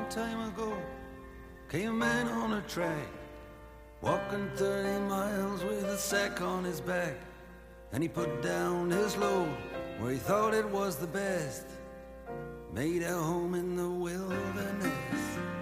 time ago came a man on a track, walking 30 miles with a sack on his back. And he put down his load where he thought it was the best, made a home in the wilderness.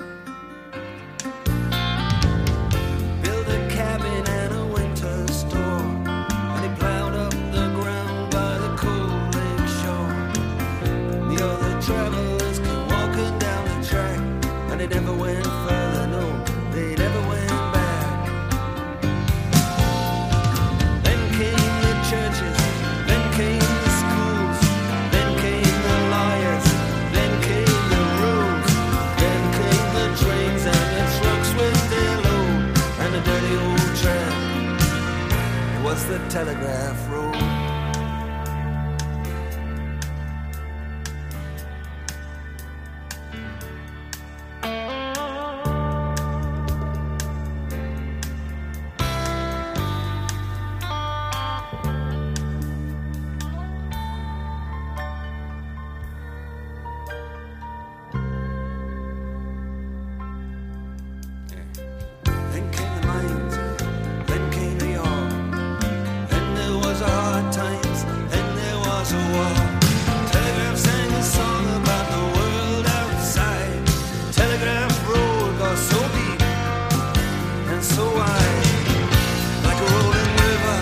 Built a cabin and a winter store, and he plowed up the ground by the cold lake shore. The other travelers came walking down the track, and they never went further, no, they never went back. Then came the churches, then came the schools, then came the lawyers, then came the rules, then came the trains and the trucks with their load, and the dirty old track. It was the telegraph road. Then came the mines, then came the ore, then there was a hard times, then there was a war. Telegraph sang a song about the world outside. Telegraph road got so deep and so wide, like a rolling river.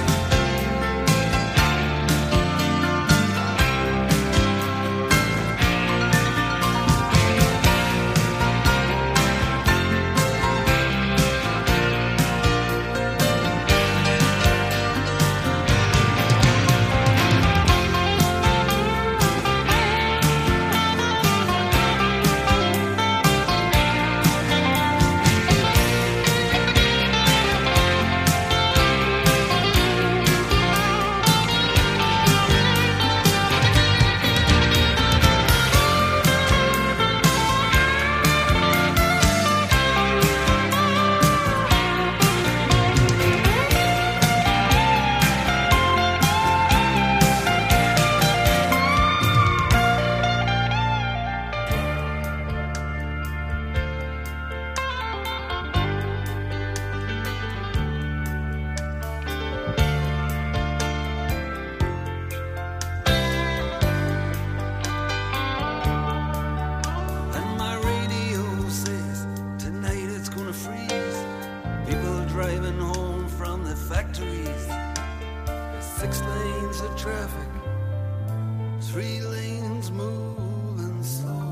And my radio says tonight it's gonna freeze. People driving home from the factories. 6 lanes of traffic, 3 lanes moving slow.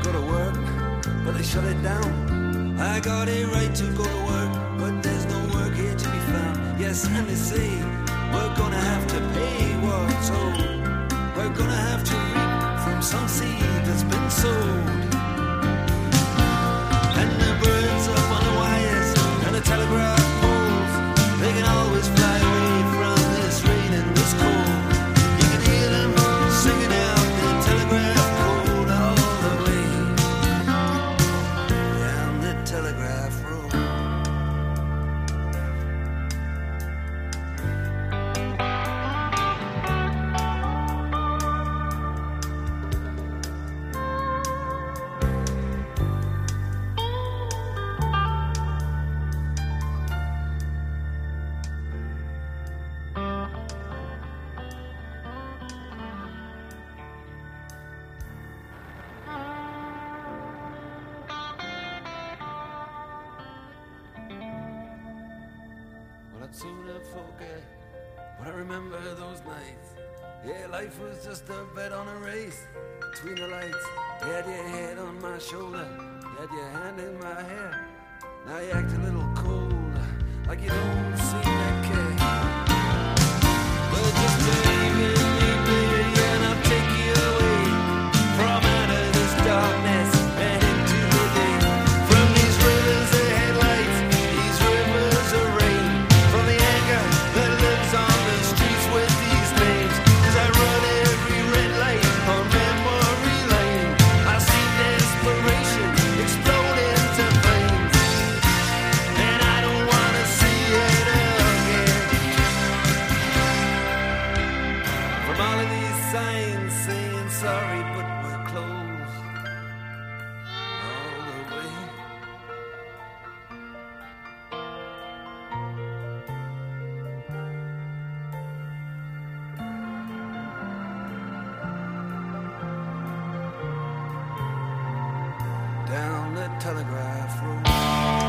go to work, but they shut it down. I got a right to go to work, but there's no work here to be found. Yes, and they say we're gonna have to pay what's owed. We're gonna have to reap from some seed that's been sowed. And the birds up on the wires and the telegraph poles, they can always fly away from this rain and this cold. You can hear them singing out the telegraph code all the way down the telegraph road. I'd sooner forget, but I remember those nights. Yeah, life was just a bet on a race between the lights. You had your head on my shoulder, you had your hand in my hair. Now you act a little cold, like you don't seem to care. But just believe in me, baby, and I'll take you away from out of this darkness and into the day. From these rivers of headlights, these rivers of rain, from the anger that lives on the streets with these names. 'Cause I run every red light on memory lane. I see desperation explode into flames, and I don't wanna see it again. From all of these signs saying sorry, but we're closed all the way. Down the telegraph road.